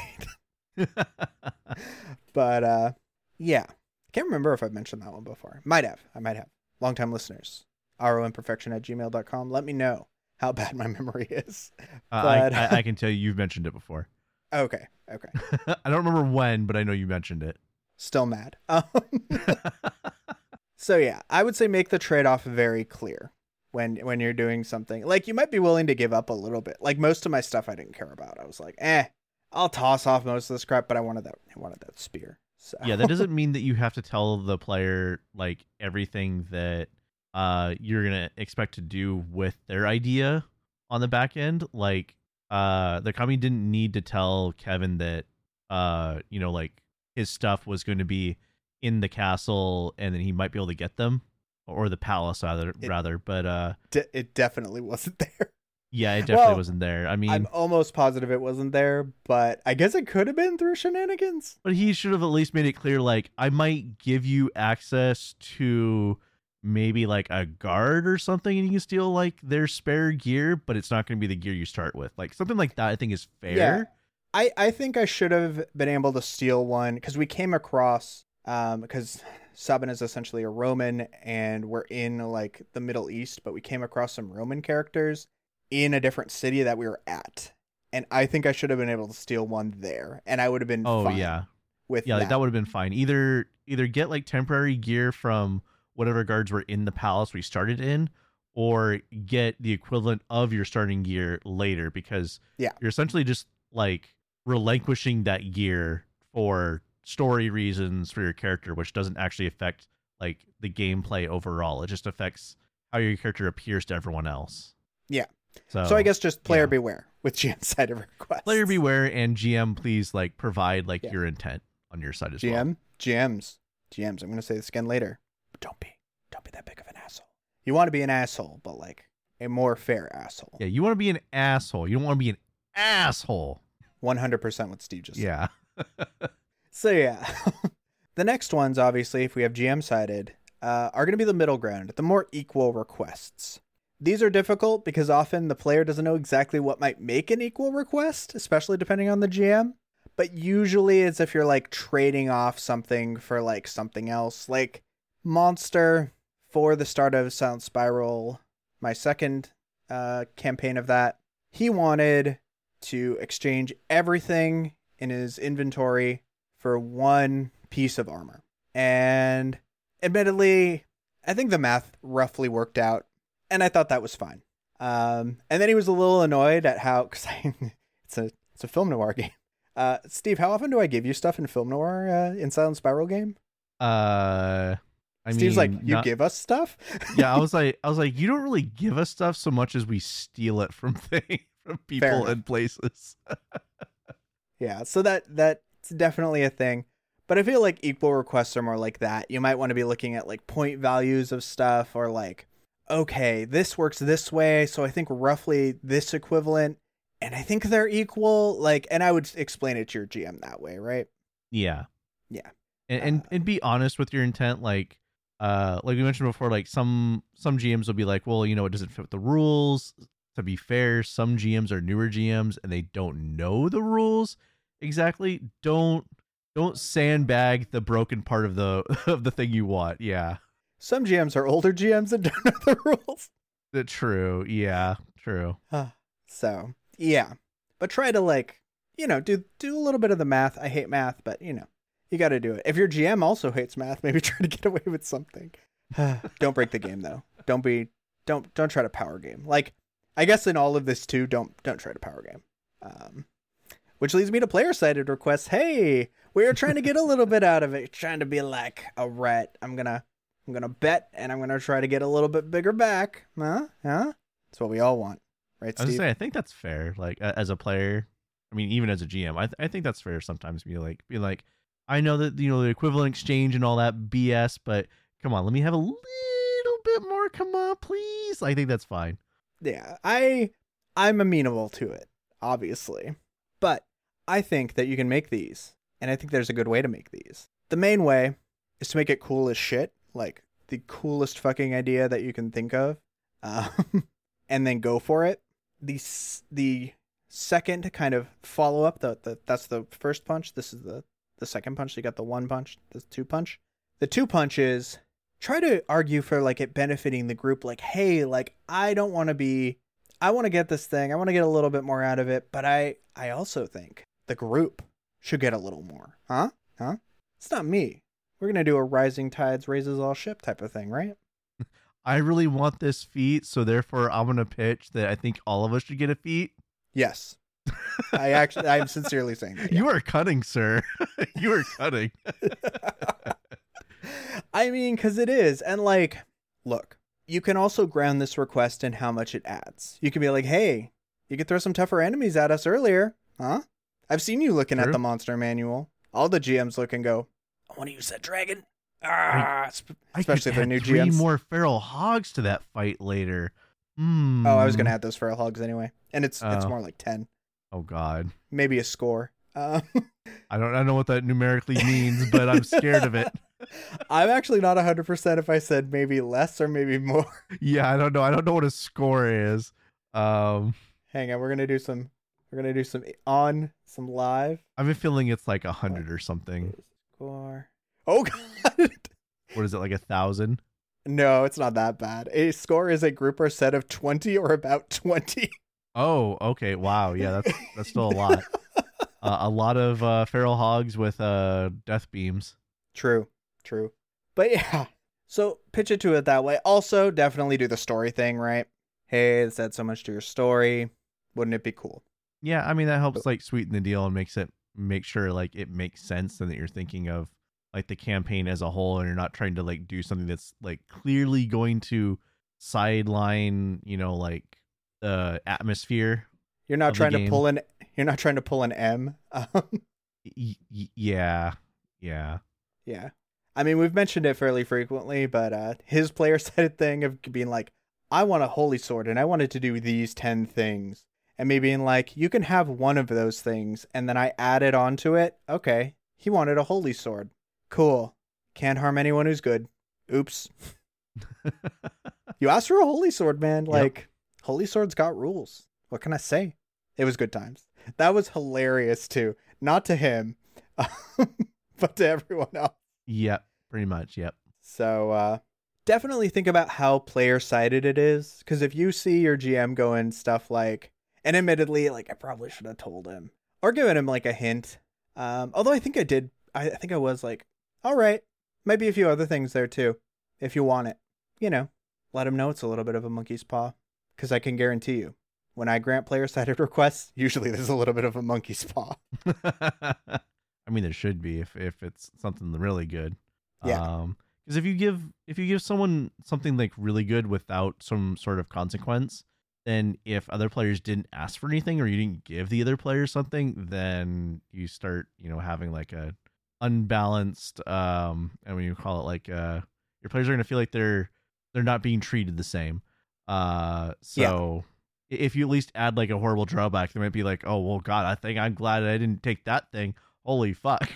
S2: But uh, yeah, I can't remember if I've mentioned that one before. Might have. I might have. Longtime listeners, roimperfection at gmail dot com. Let me know how bad my memory is.
S3: Uh,
S2: But,
S3: I, I, I can tell you you've mentioned it before.
S2: Okay. Okay.
S3: I don't remember when, but I know you mentioned it.
S2: Still mad. Um, so yeah, I would say make the trade-off very clear when when you're doing something. Like you might be willing to give up a little bit. Like most of my stuff I didn't care about. I was like, eh, I'll toss off most of this crap, but I wanted that I wanted that spear. So
S3: Yeah, that doesn't mean that you have to tell the player like everything that uh you're gonna expect to do with their idea on the back end. Like uh the company didn't need to tell Kevin that uh you know like his stuff was going to be in the castle and then he might be able to get them, or the palace rather
S2: It-
S3: rather but uh
S2: De- it definitely wasn't there.
S3: yeah, it definitely
S2: Well,
S3: wasn't there. I mean,
S2: I'm almost positive it wasn't there, but I guess it could have been through shenanigans.
S3: but he should have at least made it clear, like, I might give you access to maybe like a guard or something, and you can steal like their spare gear, but it's not going to be the gear you start with. Like something like that, I think is fair.
S2: Yeah. I, I think I should have been able to steal one because we came across, um, because Sabin is essentially a Roman and we're in like the Middle East, but we came across some Roman characters in a different city that we were at. And I think I should have been able to steal one there and I would have been
S3: Oh
S2: fine
S3: yeah,
S2: with
S3: yeah,
S2: that.
S3: like, that would have been fine. Either either get like temporary gear from whatever guards were in the palace we started in, or get the equivalent of your starting gear later, because
S2: Yeah.
S3: you're essentially just like relinquishing that gear for story reasons for your character, which doesn't actually affect like the gameplay overall. It just affects how your character appears to everyone else.
S2: Yeah.
S3: So,
S2: So I guess just player
S3: yeah.
S2: beware with G M side of requests.
S3: player beware, and G M, please like provide like
S2: Yeah.
S3: your intent on your side as
S2: G
S3: well.
S2: M, G Ms, G Ms. I'm going to say this again later. But don't be, don't be that big of an asshole. You want to be an asshole, but like a more fair asshole.
S3: Yeah, you want to be an asshole. You don't want to be an asshole.
S2: one hundred percent what Steve just said.
S3: Yeah.
S2: So yeah, the next ones, obviously, if we have G M sided, uh, are going to be the middle ground, the more equal requests. These are difficult because often the player doesn't know exactly what might make an equal request, especially depending on the G M. But usually it's if you're like trading off something for like something else, like Monster for the start of Silent Spiral, my second uh, campaign of that. He wanted to exchange everything in his inventory for one piece of armor. And admittedly, I think the math roughly worked out, and I thought that was fine. Um, and then he was a little annoyed at how, because it's a it's a film noir game. Uh, Steve, how often do I give you stuff in film noir uh, in Silent Spiral game?
S3: Uh, I
S2: Steve's
S3: mean,
S2: like, you
S3: not-
S2: give us stuff?
S3: yeah, I was like, I was like, you don't really give us stuff so much as we steal it from things, from people
S2: enough.
S3: and places.
S2: Yeah, so that that's definitely a thing. But I feel like equal requests are more like that. You might want to be looking at like point values of stuff, or like, okay, this works this way, so I think roughly this equivalent, and I think they're equal. Like, and I would explain it to your G M that way, right?
S3: Yeah.
S2: Yeah.
S3: And, and
S2: Uh,
S3: and be honest with your intent. Like, uh, like we mentioned before, like some some G Ms will be like, well, you know, it doesn't fit with the rules. To be fair, some G Ms are newer G Ms and they don't know the rules exactly. Don't don't sandbag the broken part of the of the thing you want. Yeah.
S2: Some G Ms are older G Ms that don't know the rules.
S3: The true. Yeah. True.
S2: So yeah, but try to like, you know, do do a little bit of the math. I hate math, but you know, you got to do it. If your G M also hates math, maybe try to get away with something. Don't break the game though. Don't be don't don't try to power game. Like, I guess in all of this too, don't don't try to power game. Um, which leads me to player sided requests. Hey, we are trying to get a little bit out of it. Trying to be like a rat. I'm gonna I'm gonna bet, and I'm gonna try to get a little bit bigger back. Huh? Huh? That's what we all want, right,
S3: I was
S2: Steve?
S3: gonna say, I think that's fair. Like a- as a player, I mean, even as a G M, I th- I think that's fair. Sometimes be like, be like, I know that you know the equivalent exchange and all that B S, but come on, let me have a little bit more. Come on, please. I think that's fine.
S2: Yeah, I I'm amenable to it, obviously. But I think that you can make these, and I think there's a good way to make these. the main way is to make it cool as shit, like the coolest fucking idea that you can think of, um, and then go for it. The s- the second kind of follow up, the, the that's the first punch. This is the the second punch. So you got the one punch, the two punch. The two punch is try to argue for like it benefiting the group. Like, hey, like I don't want to be, I want to get this thing. I want to get a little bit more out of it, but I I also think the group should get a little more. Huh? Huh? It's not me. We're gonna do a rising tides raises all ship type of thing, right?
S3: I really want this feat, so therefore I'm gonna pitch that I think all of us should get a feat.
S2: Yes. I actually, I'm sincerely saying that. Yeah.
S3: You are cutting, sir. You are cutting.
S2: I mean, because it is. And like, look, you can also ground this request in how much it adds. You can be like, hey, you could throw some tougher enemies at us earlier. Huh? I've seen you looking
S3: True.
S2: at the monster manual. All the G Ms look and go, I want to use that dragon. Ah, sp- especially if they're new
S3: three
S2: G Ms.
S3: more feral hogs to that fight later. Mm.
S2: Oh, I was going to add those feral hogs anyway. And it's it's
S3: Oh.
S2: more like ten.
S3: Oh, God.
S2: Maybe a score. Um,
S3: I don't, I don't know what that numerically means, but I'm scared of it.
S2: I'm actually not one hundred percent if I said maybe less or maybe more.
S3: Yeah, I don't know. I don't know what a score is. Um,
S2: Hang on, we're going to do some, we're going to do some on, some live.
S3: I've been feeling it's like a hundred or something.
S2: Score. Oh, God.
S3: What is it, like a thousand?
S2: No, it's not that bad. A score is a group or set of twenty or about twenty.
S3: Oh, okay. Wow. Yeah, that's that's still a lot. Uh, a lot of uh, feral hogs with uh, death beams.
S2: True, true. But yeah, so pitch it to it that way. Also, definitely do the story thing, right? Hey, this adds so much to your story. Wouldn't it be cool?
S3: Yeah, I mean that helps like sweeten the deal and makes it make sure like it makes sense and that you're thinking of like the campaign as a whole and you're not trying to like do something that's like clearly going to sideline, you know, like the uh, atmosphere.
S2: You're not
S3: Of the
S2: trying to
S3: game.
S2: pull an. You're not trying to pull an M. Um,
S3: Y- y- yeah, yeah.
S2: yeah, I mean we've mentioned it fairly frequently, but uh, his player-sided thing of being like, I want a holy sword and I wanted to do these ten things, and me being like, you can have one of those things, and then I added onto it. Okay, he wanted a holy sword. Cool. Can't harm anyone who's good. Oops. You asked for a holy sword, man. Like, holy sword's got rules. What can I say? It was good times. That was hilarious too. Not to him, but to everyone else.
S3: Yep, pretty much. Yep.
S2: So uh, definitely think about how player-sided it is. Because if you see your G M going stuff like, and admittedly, like I probably should have told him or given him like a hint. Um, although I think I did. I, I think I was like, all right, maybe a few other things there too, if you want it. You know, let him know it's a little bit of a monkey's paw. Because I can guarantee you, when I grant player-sided requests, usually there's a little bit of a monkey's paw.
S3: I mean, there should be if if it's something really good.
S2: Yeah.
S3: Um, because if you give if you give someone something like really good without some sort of consequence, then if other players didn't ask for anything or you didn't give the other players something, then you start you know having like a unbalanced um, and when you call it like uh, your players are gonna feel like they're they're not being treated the same. Uh, so. Yeah. If you at least add like a horrible drawback, they might be like, oh, well, God, I think I'm glad I didn't take that thing. Holy fuck.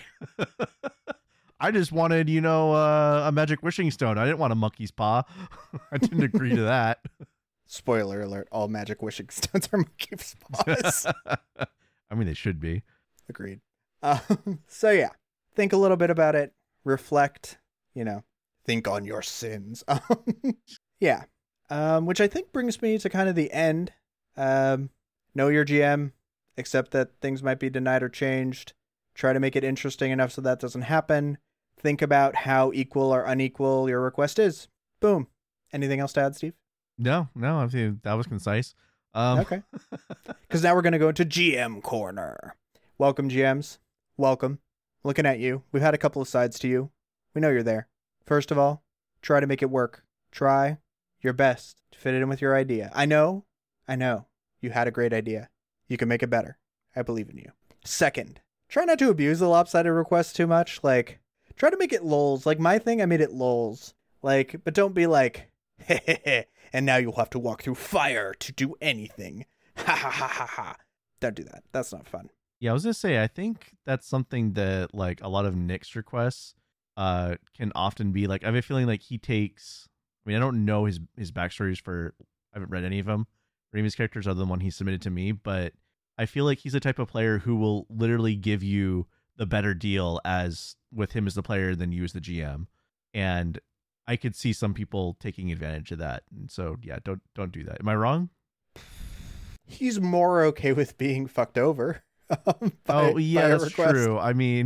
S3: I just wanted, you know, uh, a magic wishing stone. I didn't want a monkey's paw. I didn't agree to that.
S2: Spoiler alert, all magic wishing stones are monkey's paws.
S3: I mean, they should be.
S2: Agreed. Um, so yeah, think a little bit about it. Reflect, you know, think on your sins. Um, yeah. Um, which I think brings me to kind of the end. Um, know your G M, accept that things might be denied or changed. Try to make it interesting enough so that doesn't happen. Think about how equal or unequal your request is. Boom. Anything else to add, Steve?
S3: No, no, I think that was concise. Um,
S2: Okay. Because now we're going to go into G M Corner. Welcome, G Ms. Welcome. Looking at you. We've had a couple of sides to you. We know you're there. First of all, try to make it work. Try your best to fit it in with your idea. I know, I know, you had a great idea. You can make it better. I believe in you. Second, try not to abuse the lopsided request too much. Like, try to make it lols. Like my thing, I made it lols. Like, but don't be like, hehehe, and now you'll have to walk through fire to do anything. Ha ha ha ha ha. Don't do that. That's not fun.
S3: Yeah, I was going to say, I think that's something that like a lot of Nick's requests uh, can often be like, I have a feeling like he takes, I mean, I don't know his, his backstories for, I haven't read any of them, or any of his characters other than one he submitted to me, but I feel like he's the type of player who will literally give you the better deal as with him as the player than you as the G M. And I could see some people taking advantage of that. And so, yeah, don't, don't do that. Am I wrong?
S2: He's more okay with being fucked over. Um, by,
S3: oh, yeah,
S2: by
S3: that's
S2: request.
S3: true. I mean,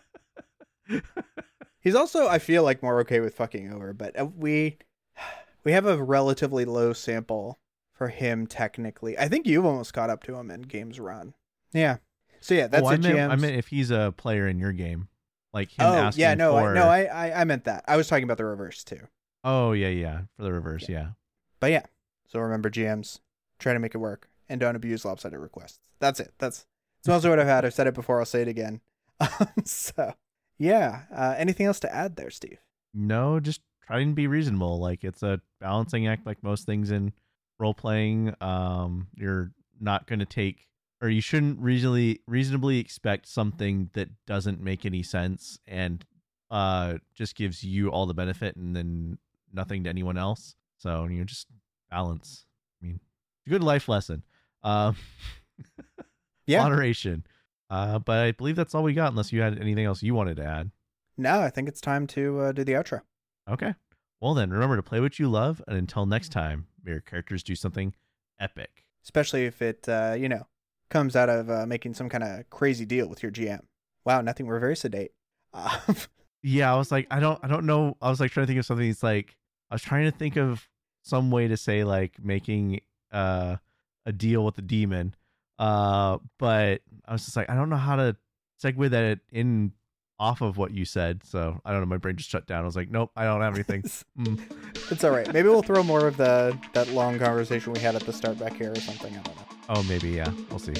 S2: he's also, I feel like, more okay with fucking over, but we, we have a relatively low sample for him technically. I think you've almost caught up to him in games run. Yeah. So yeah, that's
S3: oh,
S2: it.
S3: I meant,
S2: G Ms.
S3: I meant if he's a player in your game, like him
S2: oh
S3: asking
S2: yeah, no,
S3: for...
S2: I, no, I, I, I meant that. I was talking about the reverse too.
S3: Oh yeah, yeah, for the reverse, yeah.
S2: yeah. But yeah, so remember, G Ms, try to make it work and don't abuse lopsided requests. That's it. That's that's mostly what I've had. I've said it before. I'll say it again. so yeah, uh, anything else to add there, Steve?
S3: No, just try and be reasonable. Like it's a balancing act, like most things in role playing. Um, you're not going to take, or you shouldn't reasonably reasonably expect something that doesn't make any sense and uh just gives you all the benefit and then nothing to anyone else. So you know, just balance. I mean, it's a good life lesson. Um,
S2: yeah,
S3: moderation. Uh, but I believe that's all we got. Unless you had anything else you wanted to add.
S2: No, I think it's time to uh, do the outro.
S3: Okay. Well then, remember to play what you love, and until next time, may your characters do something epic.
S2: Especially if it, uh, you know, comes out of uh, making some kind of crazy deal with your G M. Wow, nothing. We're very sedate. Uh,
S3: yeah, I was like, I don't, I don't know. I was like trying to think of something. It's like I was trying to think of some way to say like making uh, a deal with the demon, uh, but I was just like, I don't know how to segue that in off of what you said. So I don't know. My brain just shut down. I was like, nope, I don't have anything. Mm.
S2: It's all right. Maybe we'll throw more of the that long conversation we had at the start back here or something. I don't know.
S3: Oh, maybe. Yeah, we'll see.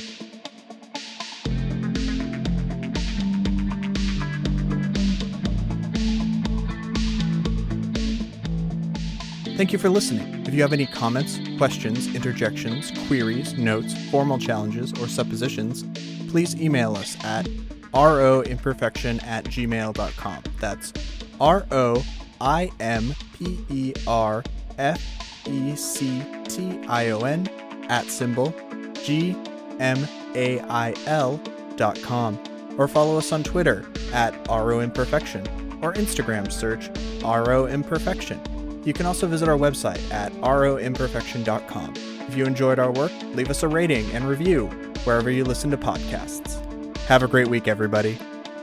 S2: Thank you for listening. If you have any comments, questions, interjections, queries, notes, formal challenges, or suppositions, please email us at roimperfection at gmail dot com. That's R O I M P E R F E C T I O N at symbol G M A I L dot com. Or follow us on Twitter at roimperfection or Instagram search roimperfection. You can also visit our website at roimperfection dot com. If you enjoyed our work, leave us a rating and review wherever you listen to podcasts. Have a great week, everybody.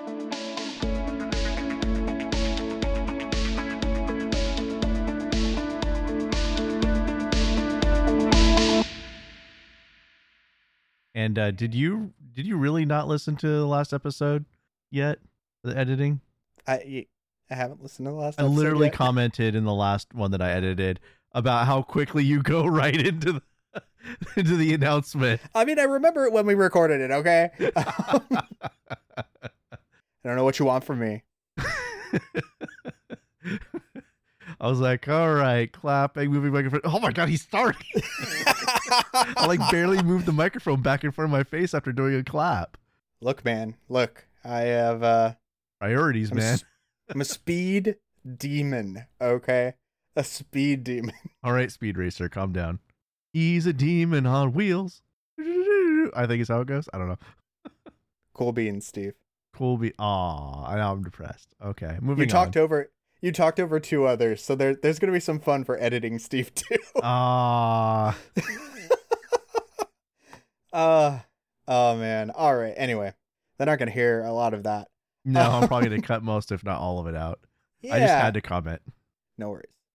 S3: And uh, did you did you really not listen to the last episode yet? The editing?
S2: I I haven't listened to the last
S3: I
S2: episode
S3: literally
S2: yet.
S3: commented in the last one that I edited about how quickly you go right into the into the announcement.
S2: I mean, I remember it when we recorded it, okay? I don't know what you want from me.
S3: I was like, all right, clapping, moving microphone. Oh my God, he's starting. I like barely moved the microphone back in front of my face after doing a clap.
S2: Look, man, look, I have, uh,
S3: priorities,
S2: I'm
S3: man.
S2: A, I'm a speed demon, okay? A speed demon.
S3: All right, Speed Racer, calm down. He's a demon on wheels. I think is how it goes. I don't know.
S2: Cool beans, Steve.
S3: Cool be. Aw, now I'm depressed. Okay, moving
S2: You talked
S3: on.
S2: over. You talked over two others, so there, there's going to be some fun for editing Steve too.
S3: Ah.
S2: uh, oh man. All right. Anyway, they're not going to hear a lot of that.
S3: No, I'm probably gonna cut most, if not all of it out.
S2: Yeah.
S3: I just had to comment.
S2: No worries.